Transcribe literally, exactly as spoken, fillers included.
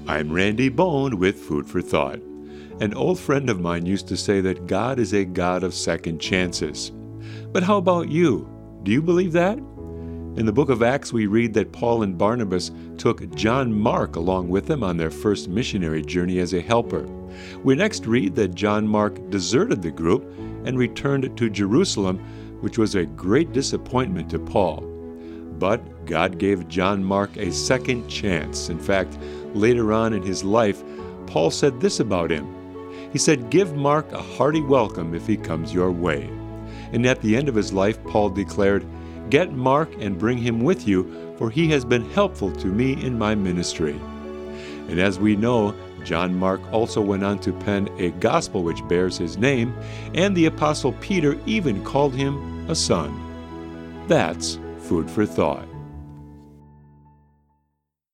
I'm Randy Bone with Food for Thought. An old friend of mine used to say that God is a God of second chances. But how about you? Do you believe that? In the book of Acts, we read that Paul and Barnabas took John Mark along with them on their first missionary journey as a helper. We next read that John Mark deserted the group and returned to Jerusalem, which was a great disappointment to Paul. But God gave John Mark a second chance. In fact, later on in his life, Paul said this about him. He said, "Give Mark a hearty welcome if he comes your way." And at the end of his life, Paul declared, "Get Mark and bring him with you, for he has been helpful to me in my ministry." And as we know, John Mark also went on to pen a gospel which bears his name, and the Apostle Peter even called him a son. That's food for thought.